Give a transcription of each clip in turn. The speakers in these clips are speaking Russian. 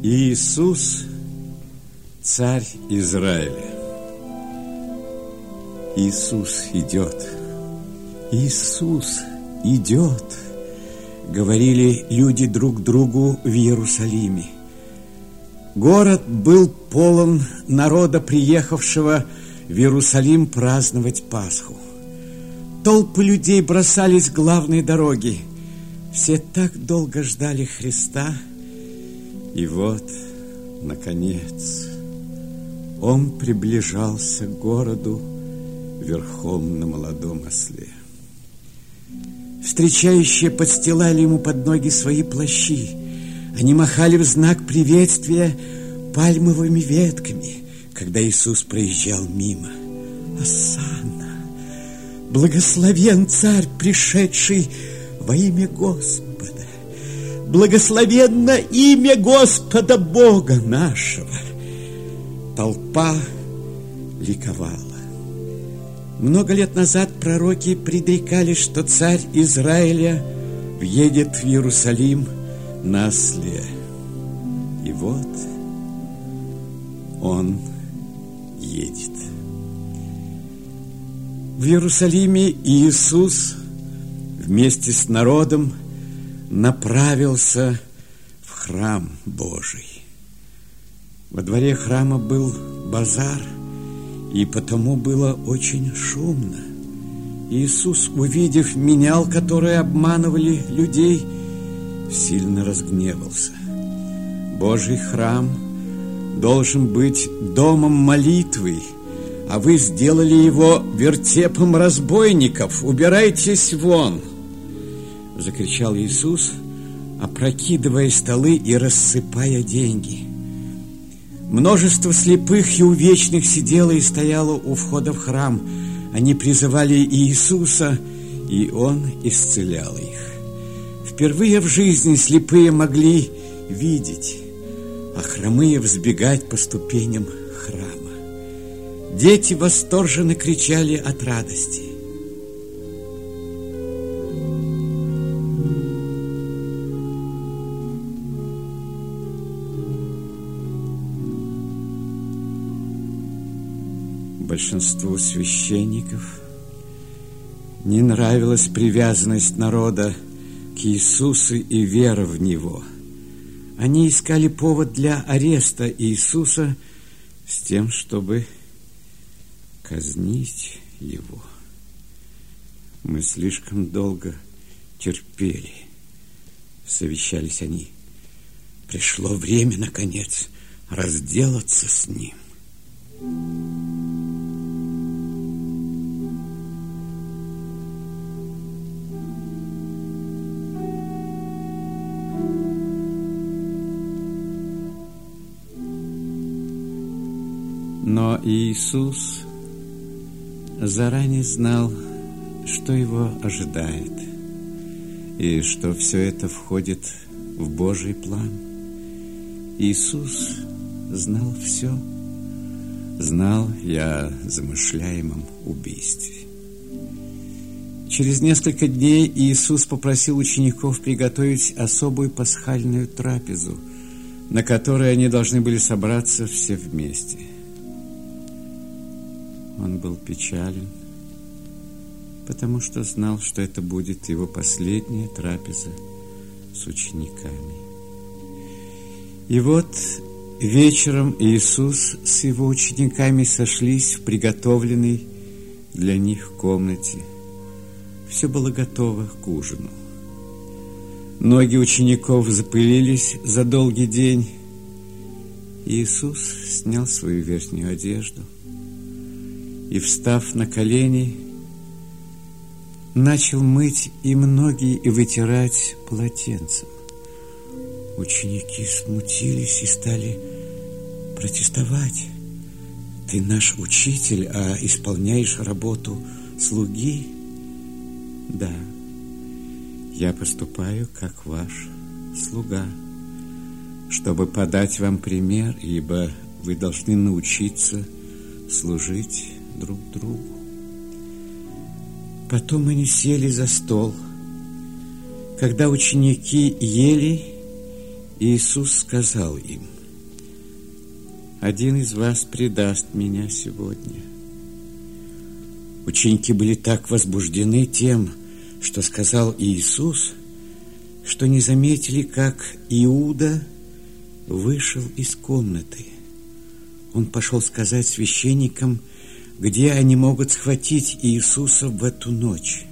Иисус, царь Израиля. Иисус идет. Иисус идет, говорили люди друг другу в Иерусалиме. Город был полон народа, приехавшего в Иерусалим праздновать Пасху. Толпы людей бросались к главной дороге. Все так долго ждали Христа, и вот, наконец, Он приближался к городу верхом на молодом осле. Встречающие подстилали ему под ноги свои плащи. Они махали в знак приветствия пальмовыми ветками, когда Иисус проезжал мимо. Осанна! Благословен царь, пришедший во имя Господа! Благословенно имя Господа Бога нашего! Толпа ликовала. Много лет назад пророки предрекали, что царь Израиля въедет в Иерусалим на осле. И вот он едет. В Иерусалиме Иисус вместе с народом направился в храм Божий. Во дворе храма был базар, и потому было очень шумно. Иисус, увидев менял, которые обманывали людей, сильно разгневался. Божий храм должен быть домом молитвы, а вы сделали его вертепом разбойников. Убирайтесь вон! Закричал Иисус, опрокидывая столы и рассыпая деньги. Множество слепых и увечных сидело и стояло у входа в храм. Они призывали Иисуса, и Он исцелял их. Впервые в жизни слепые могли видеть, а хромые взбегать по ступеням храма. Дети восторженно кричали от радости. Большинству священников не нравилась привязанность народа к Иисусу и вера в Него. Они искали повод для ареста Иисуса с тем, чтобы казнить Его. Мы слишком долго терпели, совещались они. Пришло время, наконец, разделаться с Ним. Но Иисус заранее знал, что его ожидает, и что все это входит в Божий план. Иисус знал все, знал и о замышляемом убийстве. Через несколько дней Иисус попросил учеников приготовить особую пасхальную трапезу, на которой они должны были собраться все вместе. Он был печален, потому что знал, что это будет его последняя трапеза с учениками. И вот вечером Иисус с его учениками сошлись в приготовленной для них комнате. Все было готово к ужину. Ноги учеников запылились за долгий день. Иисус снял свою верхнюю одежду и, встав на колени, начал мыть им ноги и вытирать полотенцем. Ученики смутились и стали протестовать. Ты наш учитель, а исполняешь работу слуги? Да, я поступаю как ваш слуга, чтобы подать вам пример, ибо вы должны научиться служить друг другу. Потом они сели за стол. Когда ученики ели, Иисус сказал им: «Один из вас предаст меня сегодня». Ученики были так возбуждены тем, что сказал Иисус, что не заметили, как Иуда вышел из комнаты. Он пошел сказать священникам, где они могут схватить Иисуса в эту ночь.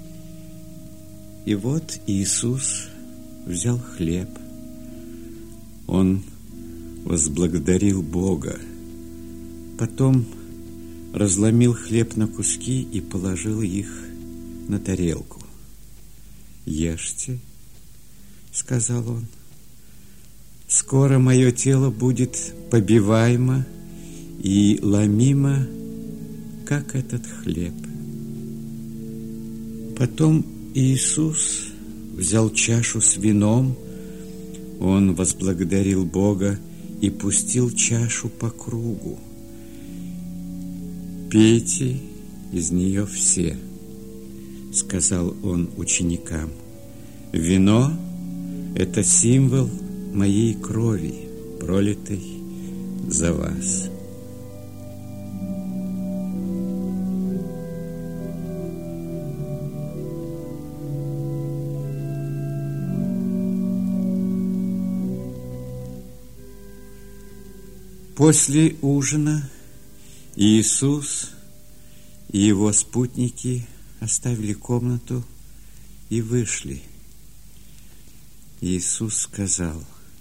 И вот Иисус взял хлеб. Он возблагодарил Бога, потом разломил хлеб на куски и положил их на тарелку. «Ешьте», — сказал он, — «скоро мое тело будет побиваемо и ломимо, как этот хлеб». Потом Иисус взял чашу с вином, Он возблагодарил Бога и пустил чашу по кругу. «Пейте из нее все», — сказал Он ученикам. «Вино — это символ моей крови, пролитой за вас». После ужина Иисус и его спутники оставили комнату и вышли. Иисус сказал: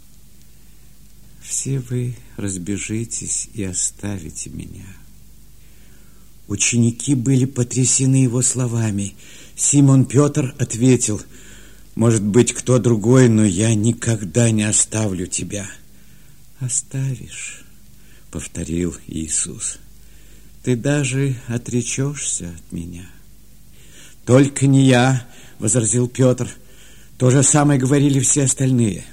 «Все вы разбежитесь и оставите меня». Ученики были потрясены его словами. Симон Петр ответил: «Может быть, кто другой, но я никогда не оставлю тебя». «Оставишь», — повторил Иисус, — «ты даже отречешься от меня». «Только не я», — возразил Петр. То же самое говорили все остальные.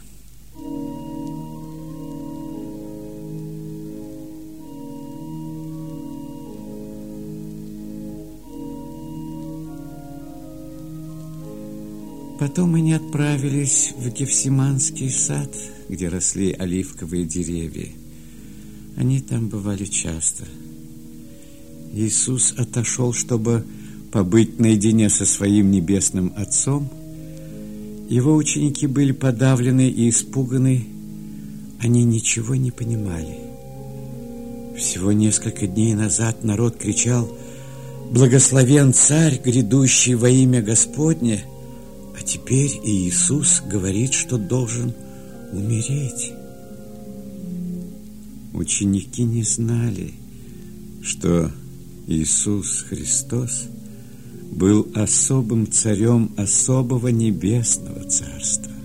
Потом они отправились в Гефсиманский сад, где росли оливковые деревья. Они там бывали часто. Иисус отошел, чтобы побыть наедине со своим небесным Отцом. Его ученики были подавлены и испуганы. Они ничего не понимали. Всего несколько дней назад народ кричал: «Благословен Царь, грядущий во имя Господне!» А теперь Иисус говорит, что должен умереть. Ученики не знали, что Иисус Христос был особым царем особого небесного царства.